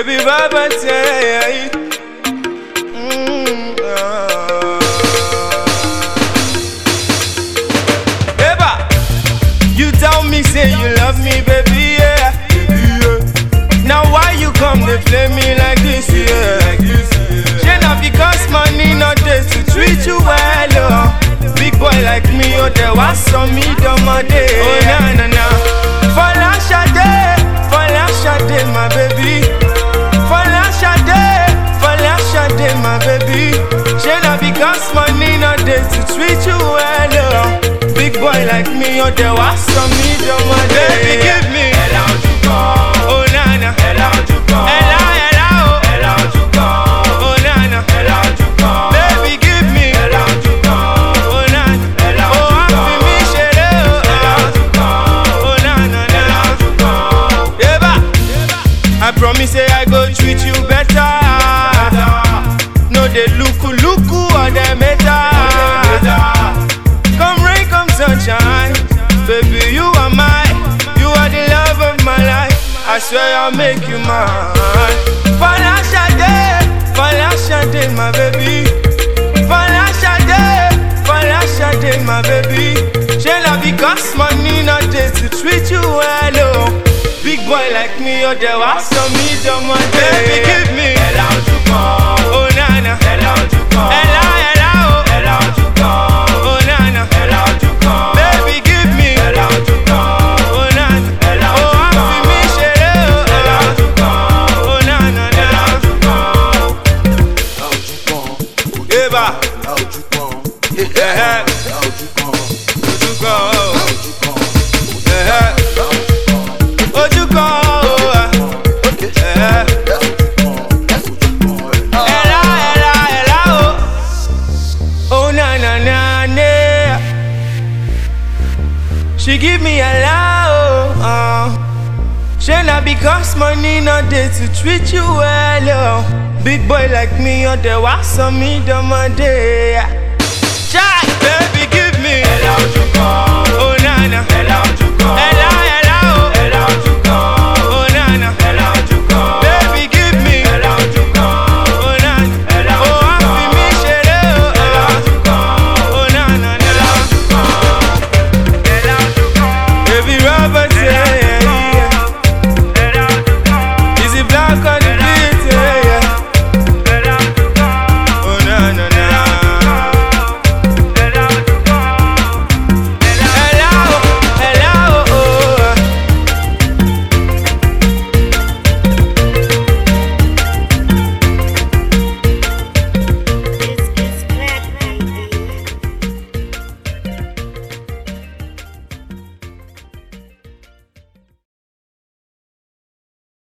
Baby Baba say Eba, you tell me say you love me, baby, yeah. Now why you come to play me like this, yeah? Shana because money not there to treat you well, oh. Big boy like me, oh, there was some me dumb day. Oh na na na, Fala Shade, my baby. Fala Shade, my baby. Shana because money not there to treat you well, oh. Big boy like me, oh, there was some me dumb day. Baby, give me oh nana, oh nana, baby give me oh nana, oh happy me shere oh nana, Eba, I promise say I go treat you better. No dey look or dey matter. Come rain, come sunshine, baby you are mine. You are the love of my life. I swear I'll make you mine. Fala Shade, my baby. Fala Shade, my baby. Shana because money not there to treat you well, oh. Big boy like me, oh, there was some me dumb day. Baby, give me oh nana, ella, oh, oh nana, baby, give me oh nana, oh happy me shere oh nana, Eba, she give me a love, Shana because money not there to treat you well, oh. Big boy like me, oh, there was some me dumb day. Chai, baby, give